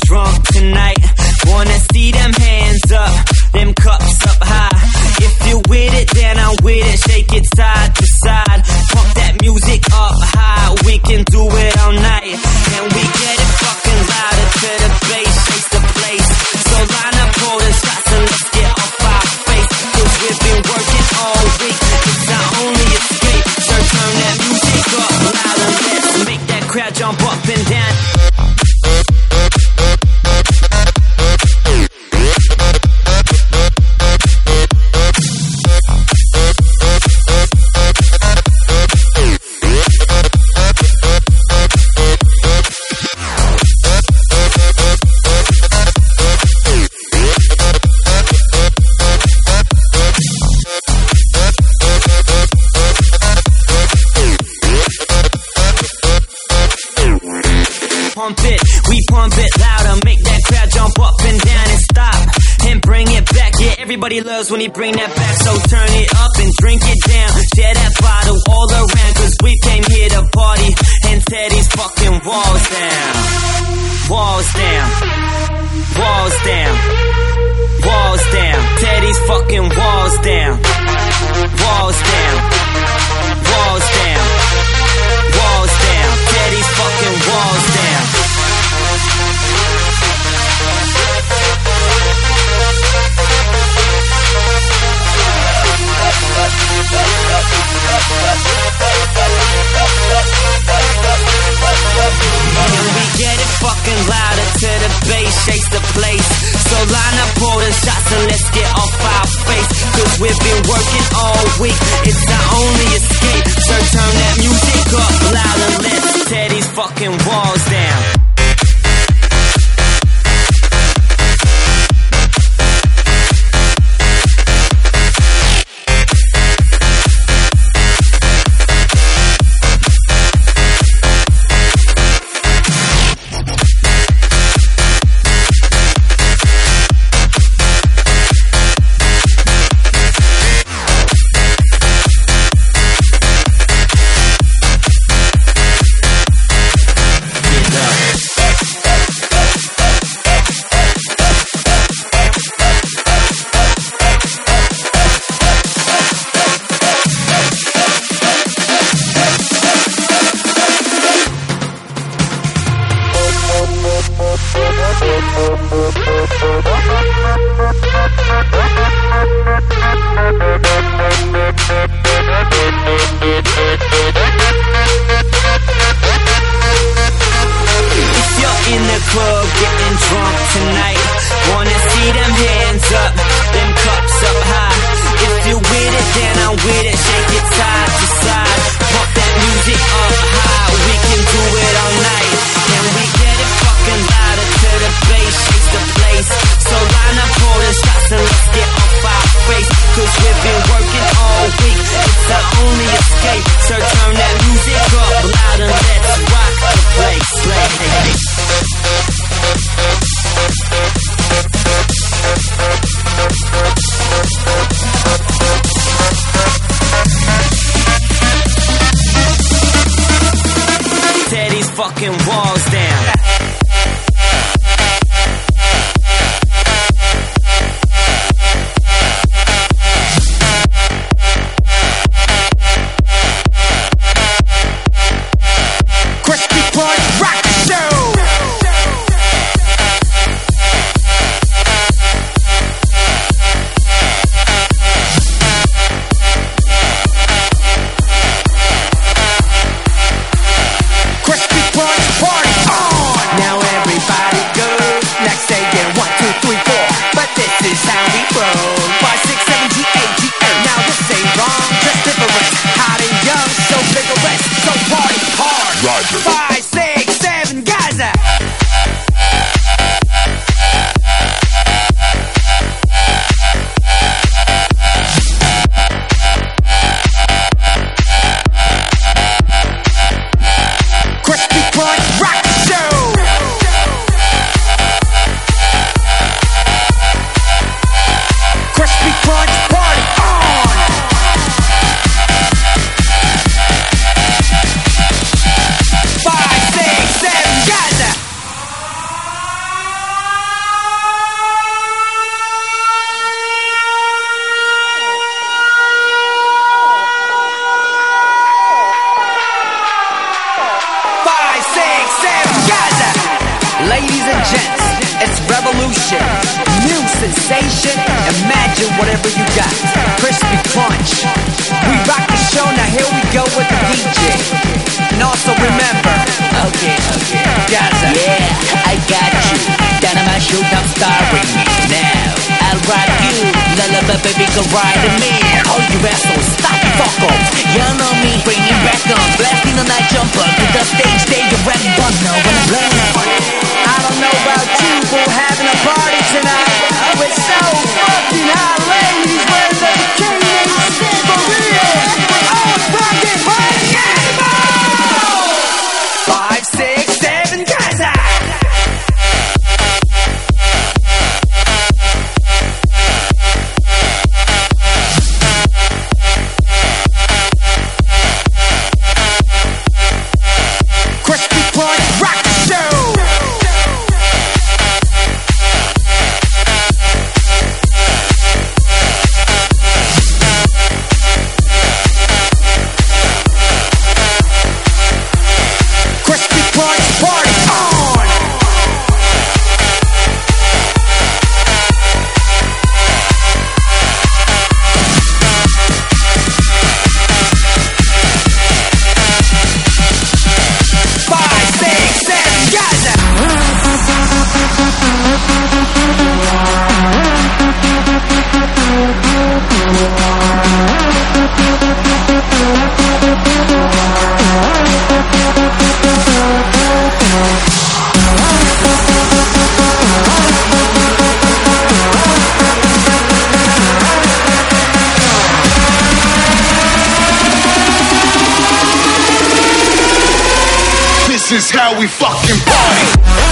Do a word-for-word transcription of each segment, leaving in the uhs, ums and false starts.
drunk tonight. Wanna see them hands up, them cups up high. If you with it, then I'm with it. Shake it side to side. Pump that music up high. We can do it all night. Can we get it fucking louder to the bass? Shake the place. So line up all the shots and let's get off our face. Cause we've been working all week. It's our only escape. So turn that music up louder. Let's make that crowd jump up and down. Pump it, we pump it louder, make that crowd jump up and down and stop, and bring it back. Yeah, everybody loves when he bring that back, so turn it up and drink it down. Share that bottle all around, cause we came here to party and tear these fucking walls down. Walls down, walls down, walls down, tear these fucking walls down. Walls down, walls down, walls down, tear these fucking walls down. Can we get it fucking louder to the bass shakes the place? So line up all the shots and let's get off our face. Cause we've been working all week. It's our only escape. So turn that music up louder. Let's tear these fucking walls down. Club getting drunk tonight. Wanna see them hands up, them cups up high. If you with it, then I'm with it. Shake it side to side. Pump that music up high. We can do it all night. Can we get it fucking louder to the bass shakes the place? So line up all the shots and let's get off our face. Cause we've been working all week. It's our only escape. So turn that station, imagine whatever you got. Crispy Crunch. We rock the show, now here we go with the D J. And also remember, okay, okay, Gaza. Yeah, I got you. Dynamite Showtime starring me. Now, I'll rock you. Lullaby baby, go ride me. All you assholes, stop the fuck up. You know me, bring it back on. Blasting the night jumper to the stage, stay your rap button when I'm playing. I don't know about you, but we're having a party tonight. Oh, it's so fucking hot, ladies. We're the king and shit for real. We're all fucking party animals. Five, six, seven, Gaza. Crispy Crunch, rock the show. Crispy Crunch, party on! Five, six, seven, Gaza! This is how we fucking party.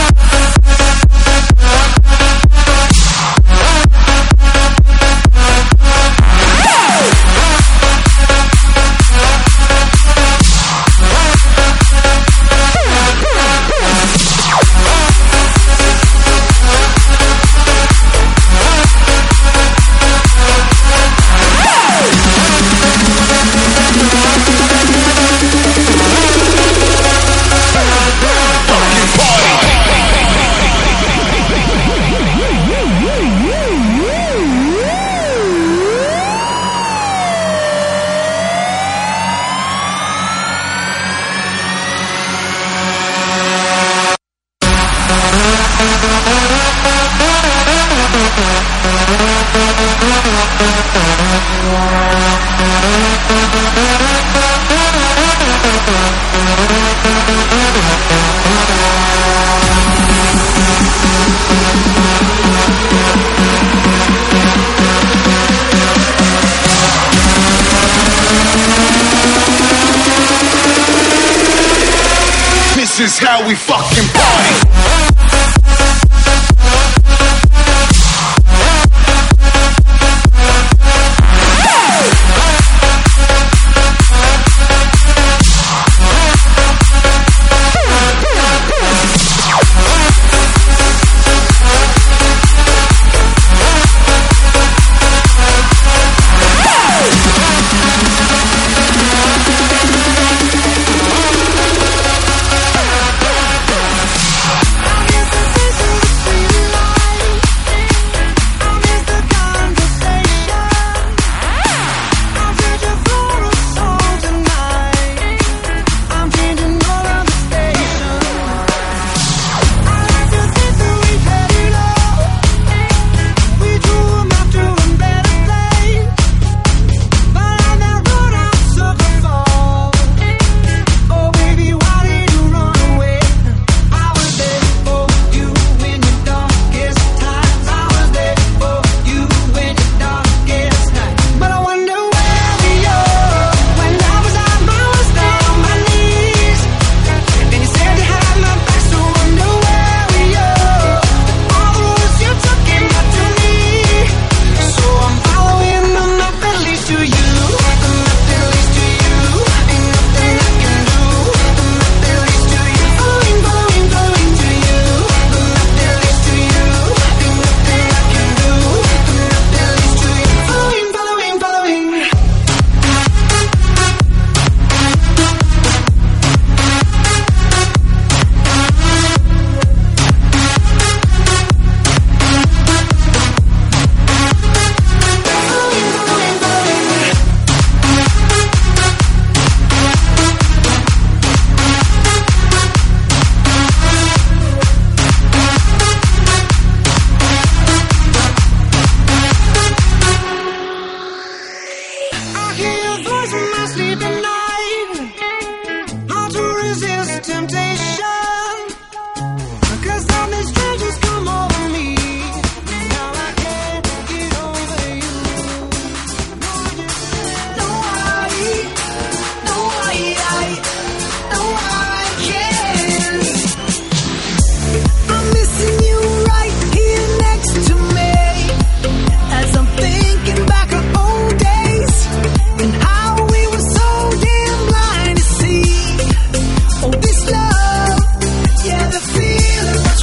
This is how we fucking party.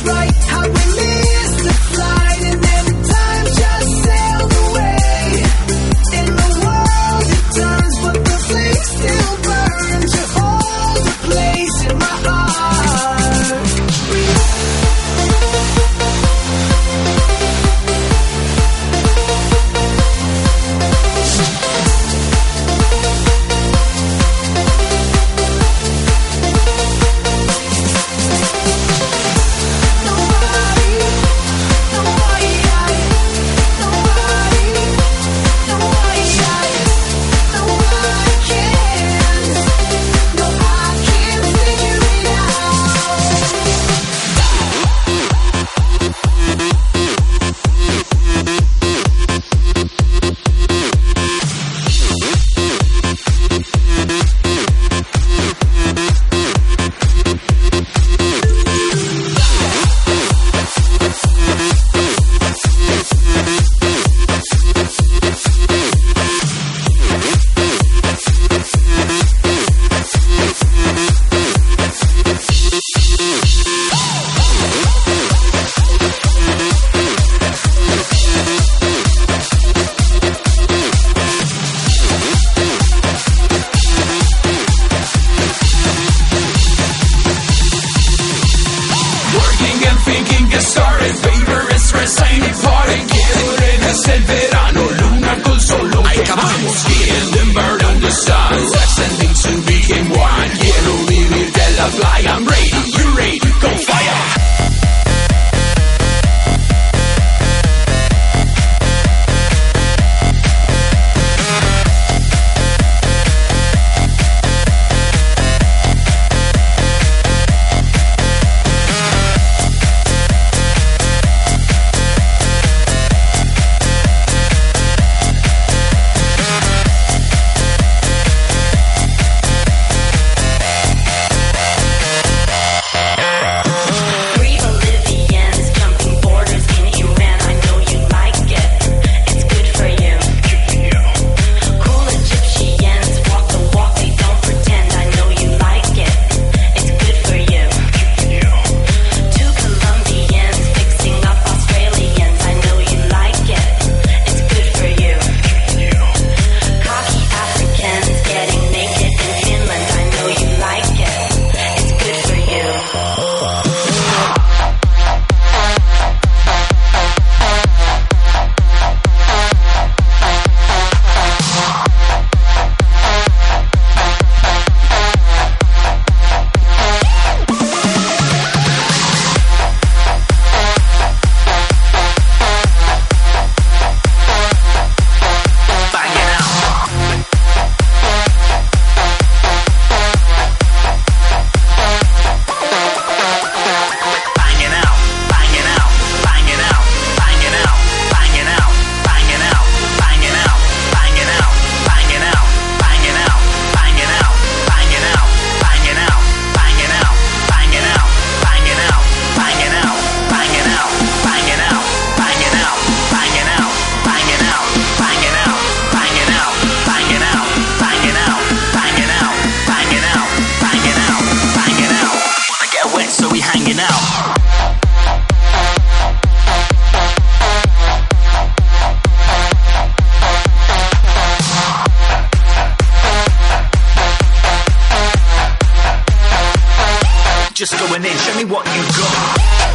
Just going in, show me what you got.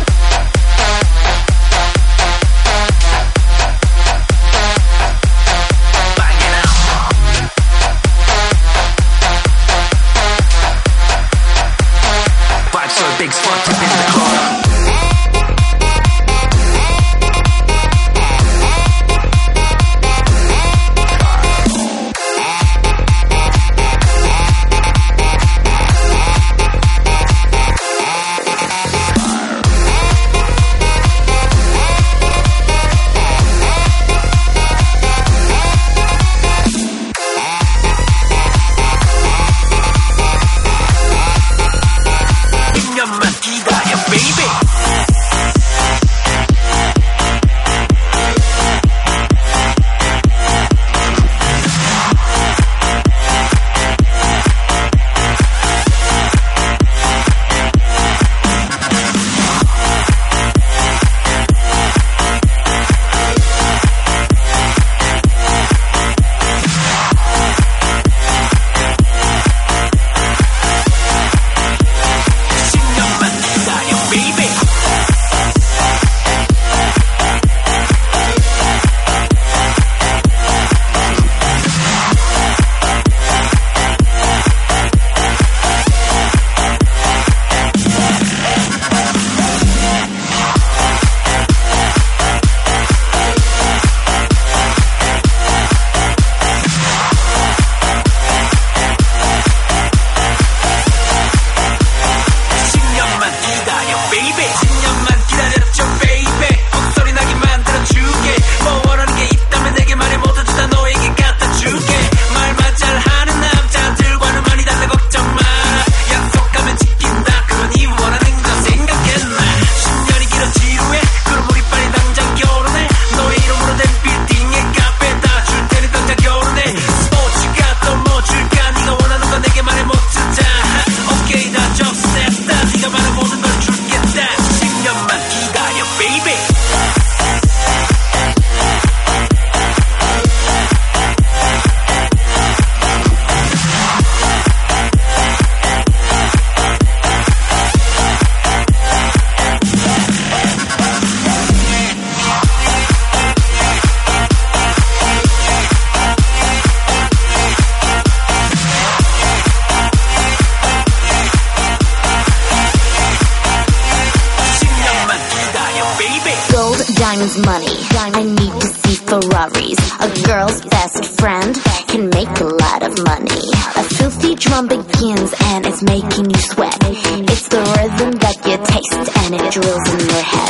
Big spot up in the corner. Diamonds, money, I need to see Ferraris. A girl's best friend can make a lot of money. A filthy drum begins and it's making you sweat. It's the rhythm that you taste and it drills in your head.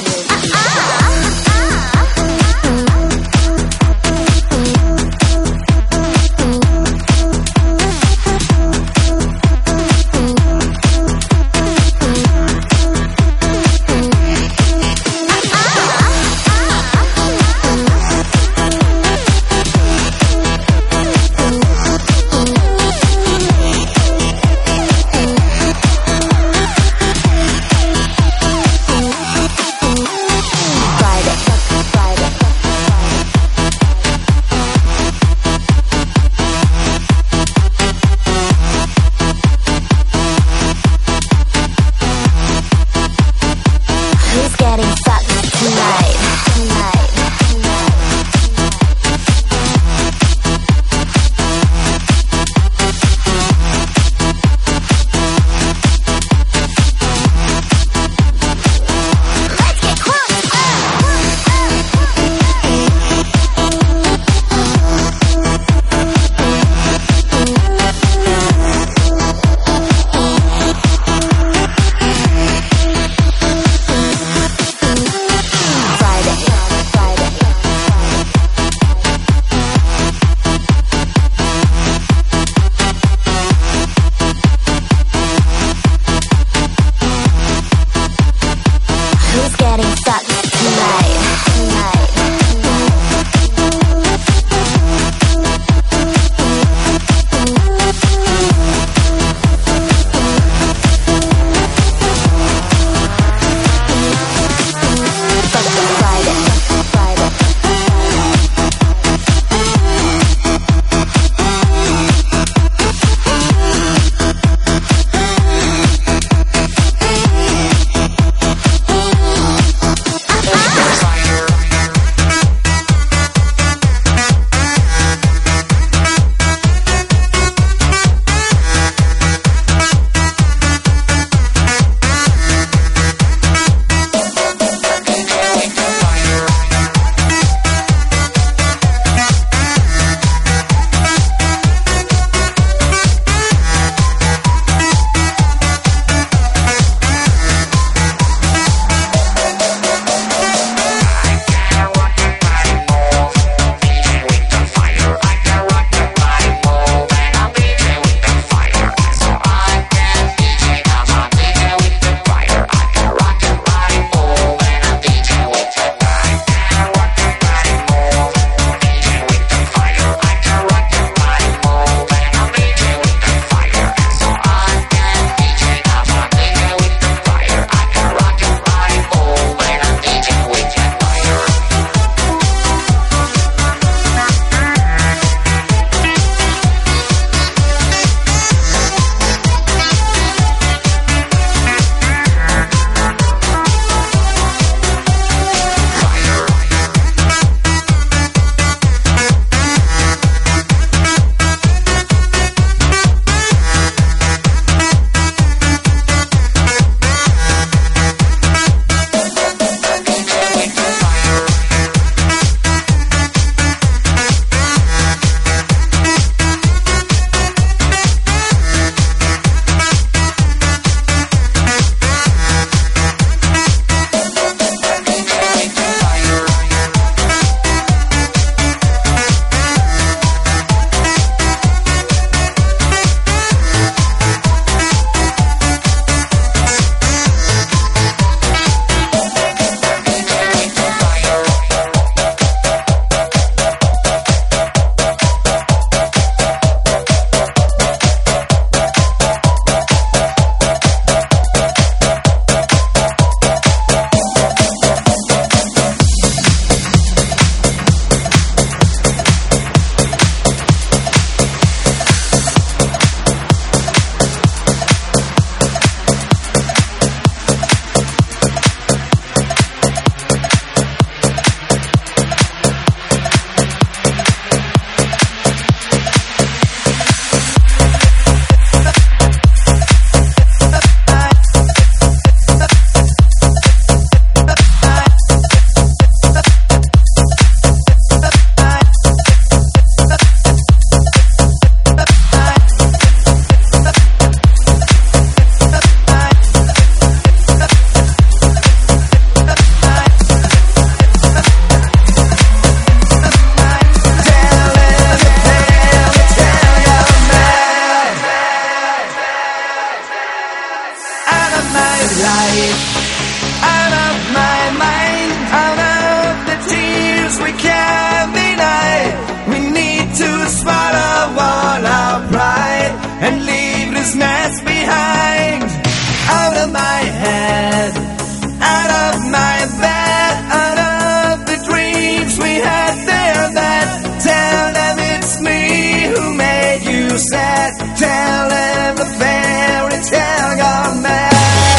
of my bed, out of the dreams we had there. That tell them it's me who made you sad. Tell them the fairy tale gone mad.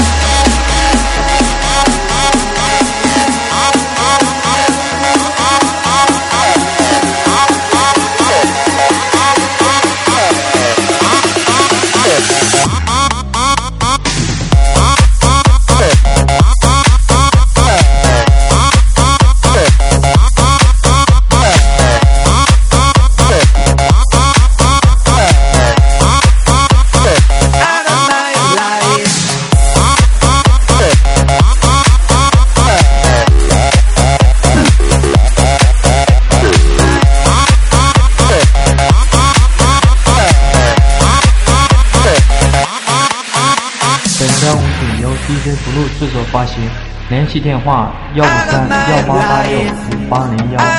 D J Blue 制作发行，联系电话幺五三幺八八六五八零幺。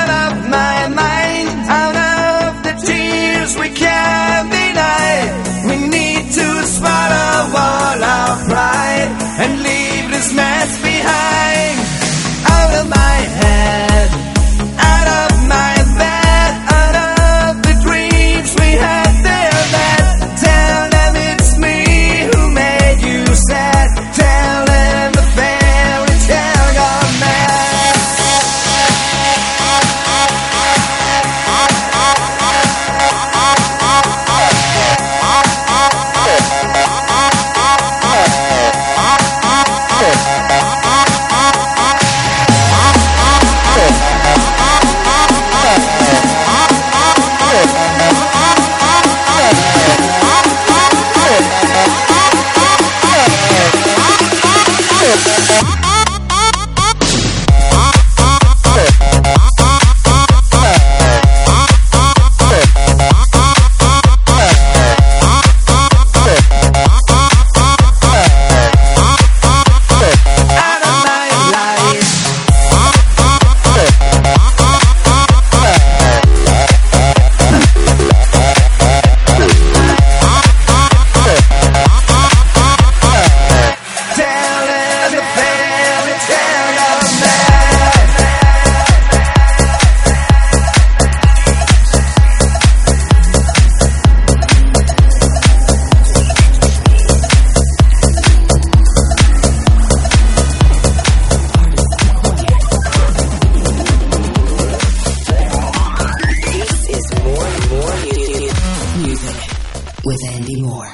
With Andy Moore.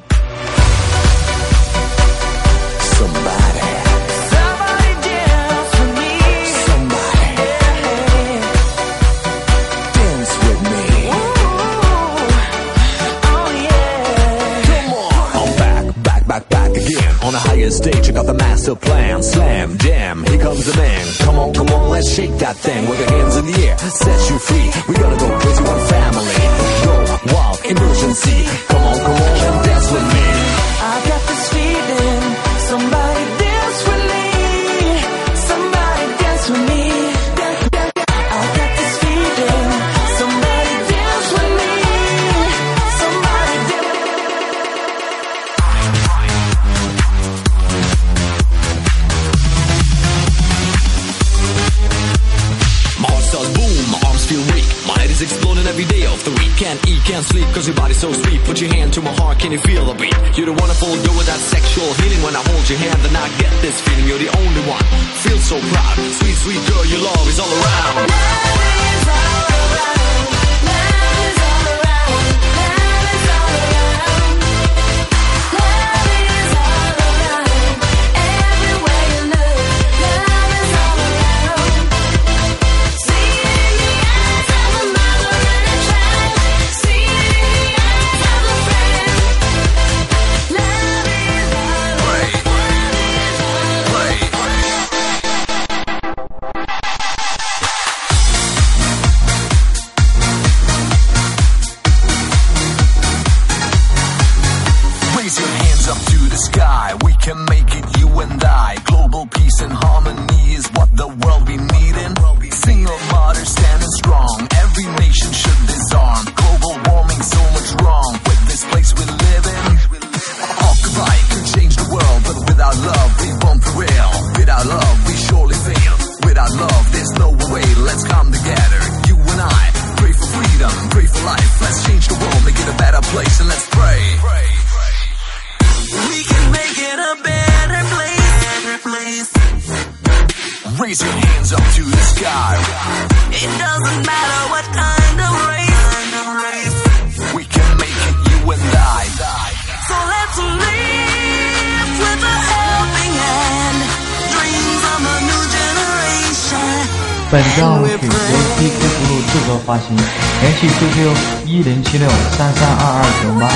Somebody, somebody dance with me. Somebody, dance with me. Ooh, oh yeah. Come on. I'm back, back, back, back again. On the highest stage, check out the master plan. Slam, jam, here comes the man. Come on, come on, let's shake that thing with your hands in the air. Set you free. We gotta go crazy, one family. Go wild, emergency. Come on, come on, and dance with me. I got this feeling. Somebody dance with me. Somebody dance with me. I got this feeling. Somebody dance with me. Somebody dance. My heart starts boom, my arms feel weak. My head is exploding every day of the week. Can't eat, can't sleep, cause your body's so sweet. Put your hand to my heart, can you feel the beat? You're the wonderful girl with that sexual healing. When I hold your hand, then I get this feeling. You're the only one, feel so proud. Sweet, sweet girl, your love is all around. Love is all around. Love is all around. Love is all around. Love is all around. Everywhere you look, love is all around. See it in the eyes of a mother and a child. See it in the eyes of a friend. Love is all around. Love is all around. let's come together. You and I, pray for freedom, pray for life. Let's change the world, make it a better place, and let's pray. We can make it a better place, better place. Raise your hands up to the sky. It doesn't matter what kind of race, kind of race. We can make it, you and I. So let's live with a helping hand. Dreams of a new generation. 本张曲由 D J Blue 制作发行，联系 Q Q 一零七六三三二二九八。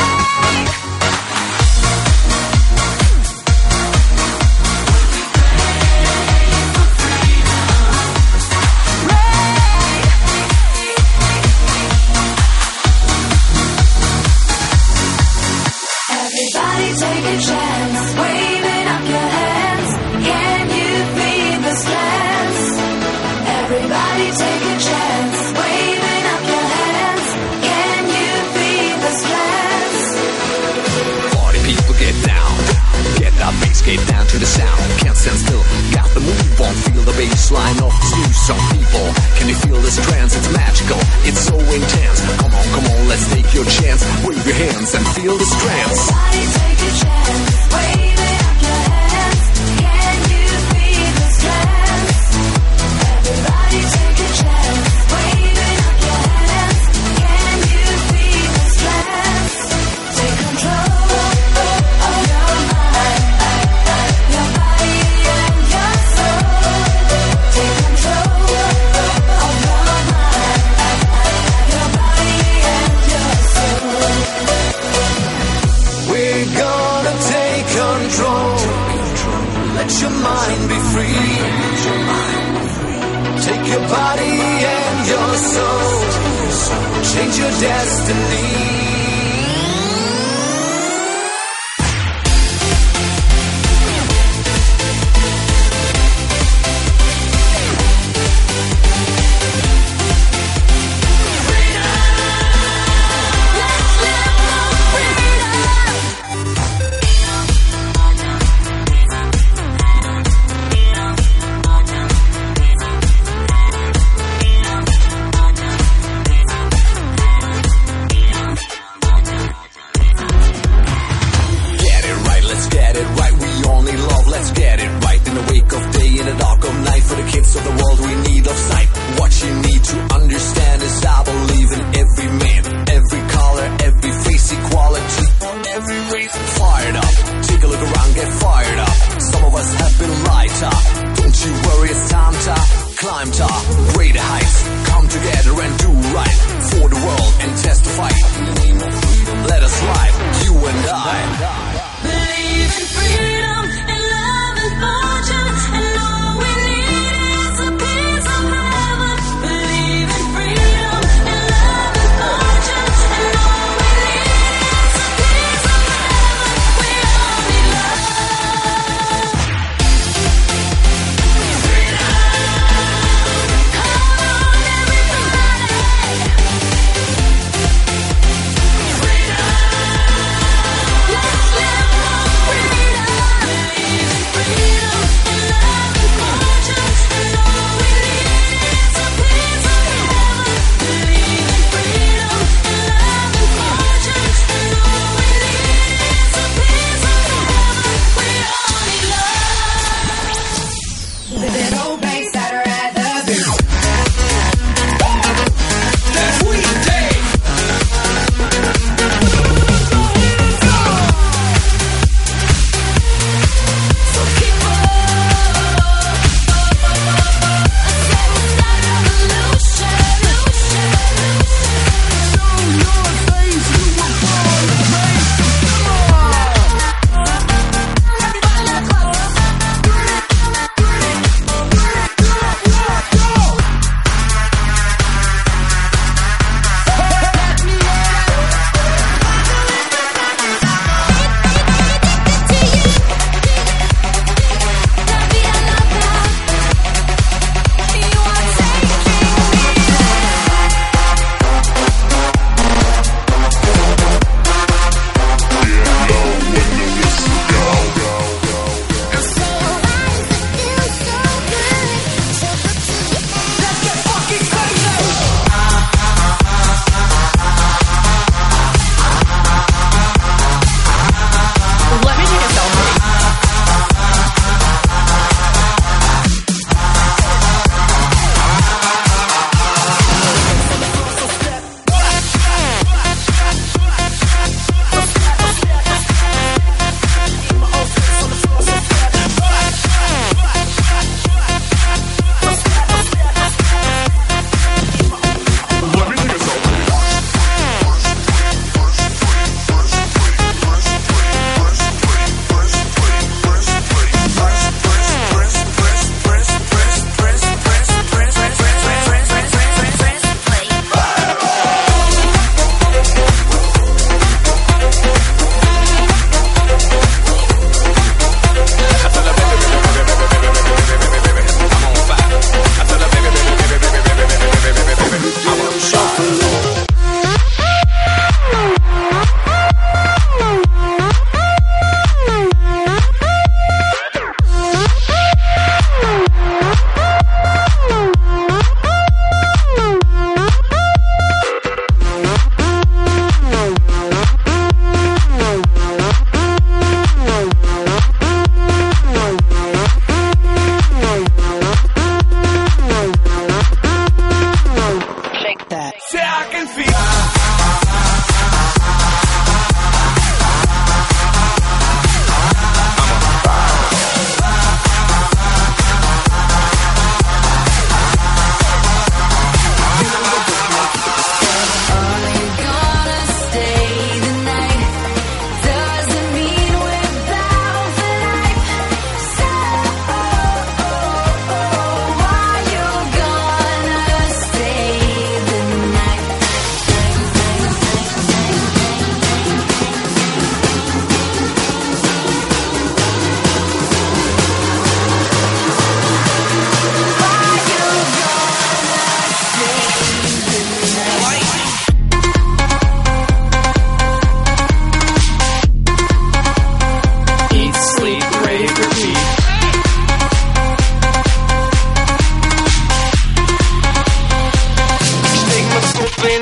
Get down to the sound, can't stand still, got the move on, feel the bassline of this new song. People, can you feel this trance? It's magical, it's so intense. Come on, come on, let's take your chance. Wave your hands and feel this trance. Everybody take a chance, wave it up your hands. Can you feel this trance? Everybody take a chance, wave it up your hands. Can you feel this trance? Take control of your mind. Let your mind be free. Take your body and your soul. Change your destiny.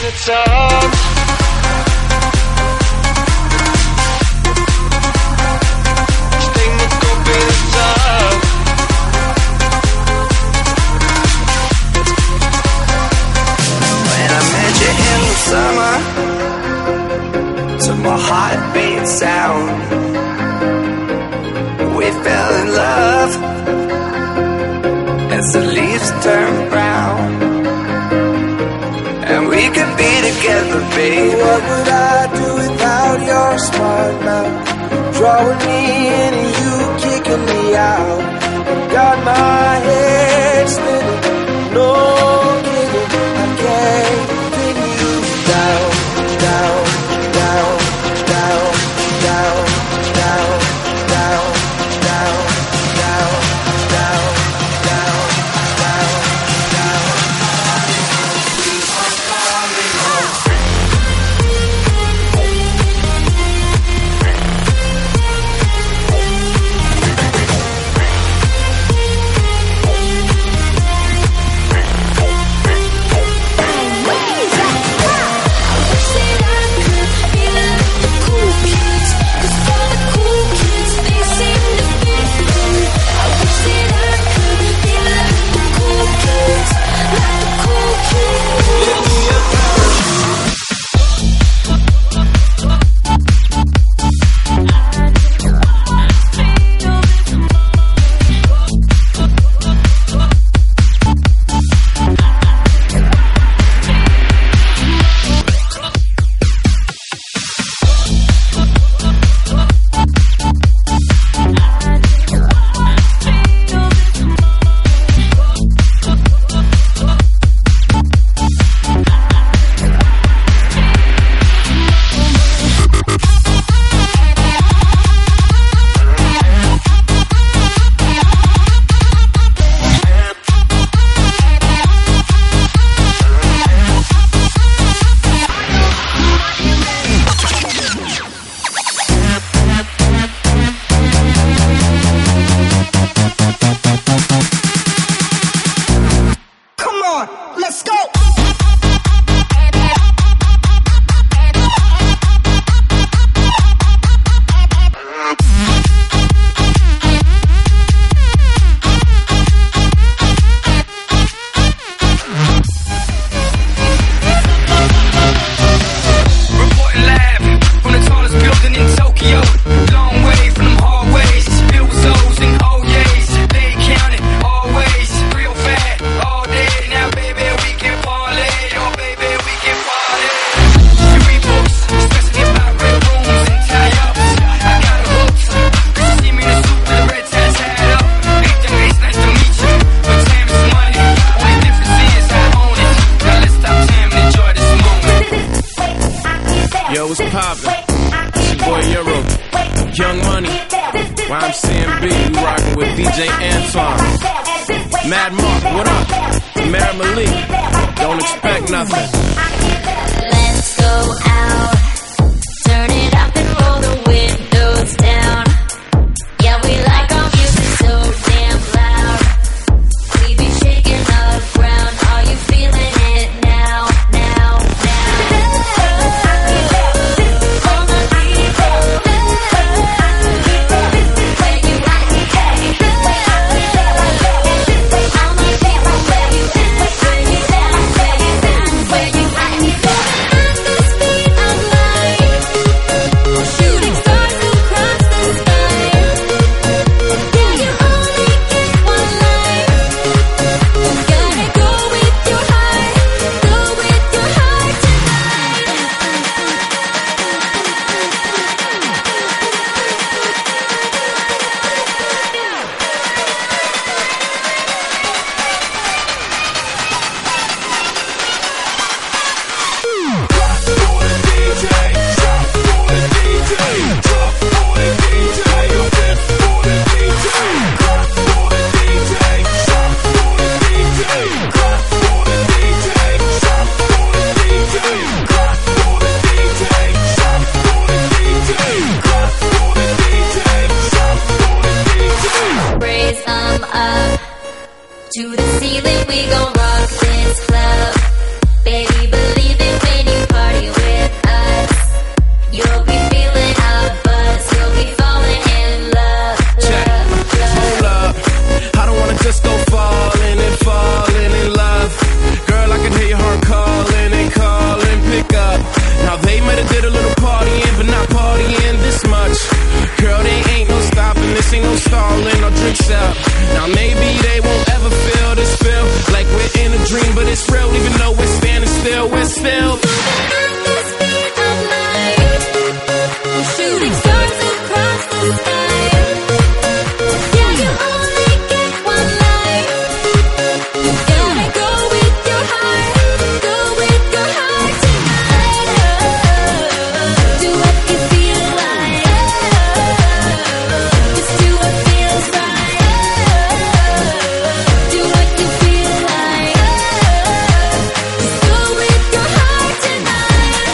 the top. Stay me go be the top. When I met you in the summer, to my heartbeat sound, we fell in love as the leaves turn brown. And we could be together, baby. What would I do without your smart mouth? Drawing me in and you kicking me out. Got my head spinning, no kidding. I can't pin you down, down, down, down, down, down, down, down, down, down, down, down, down. To the ceiling, we gon' rock this club. Baby, believe it when on falling and falling in love. Girl, I can hear your heart calling and calling, pick up. Now they might have did a little partying, but not partying this much. Girl, they ain't no stopping, this ain't no stalling, no drinks up. Now maybe they won't ever feel this feel like we're in a dream, but it's real even though we're standing still, we're still shooting stars across the sky. Yeah, you only get one life. You gotta go with your heart, go with your heart tonight. Do what you feel like, just do what feels right. Do what you feel like, just go with your heart tonight.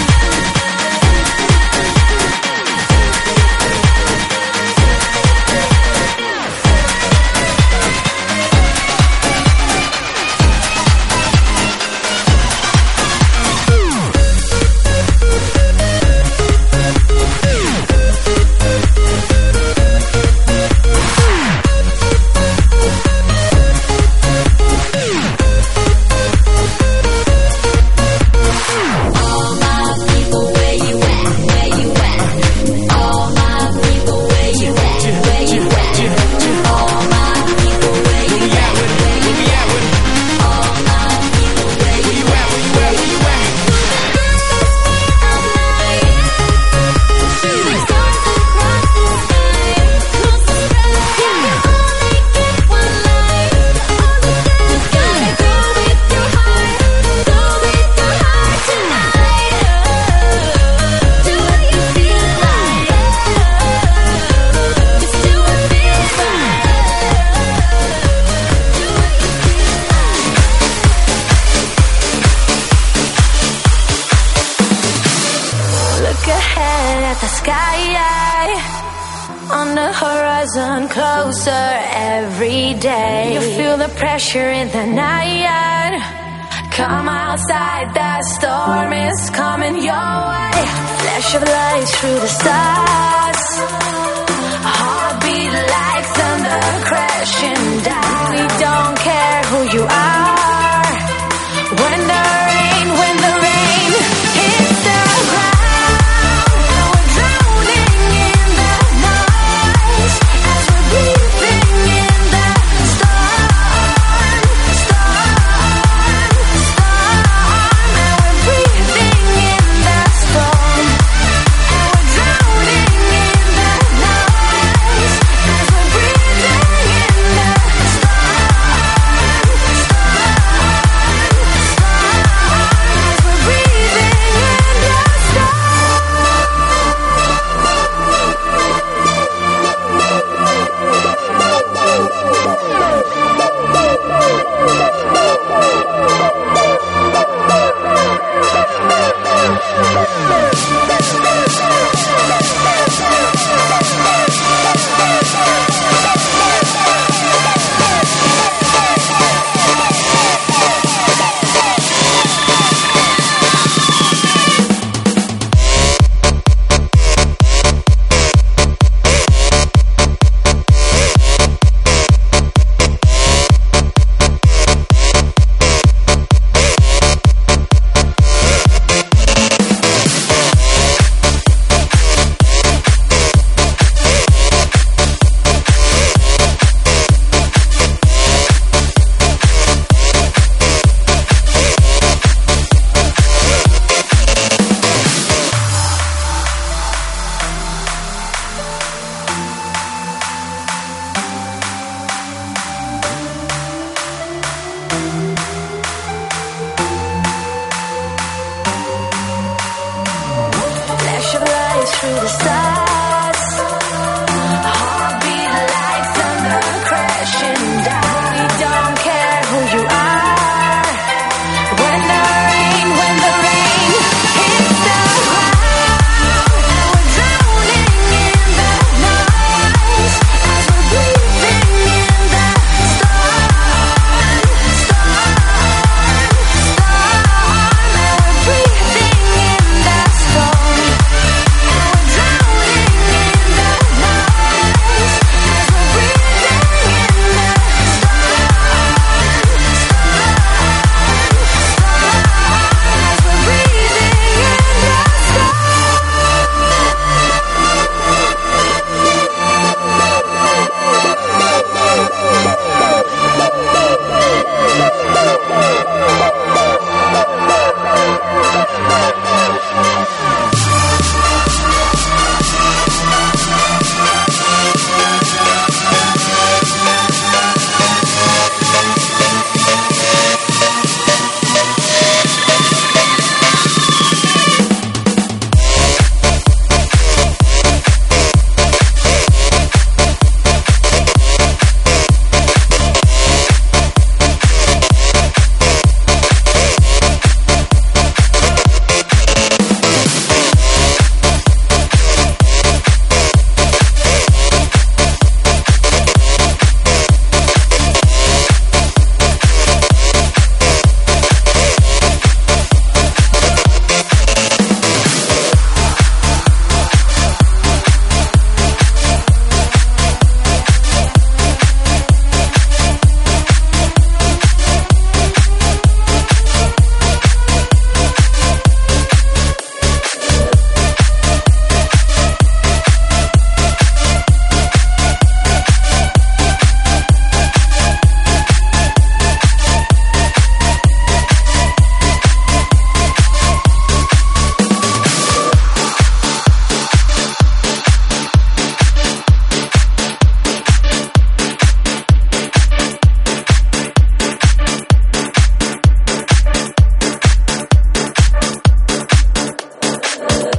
All my people, where you at? Where you at? All my people, where you at? Where you at? All my people, where you at? Where you at? All my people, where you at? Where you at? Shooting stars across the sky, across the sky. Yeah, you only get one life. You gotta go with your heart, go with your heart tonight. Do what you feel like, just do what feels right. Do what you feel like. Look ahead at the sky, on the horizon, closer every day. You feel the pressure in the night. Come outside, that storm is coming your way. Flash of lights through the stars, heartbeat like thunder crashing down. We don't care who you are.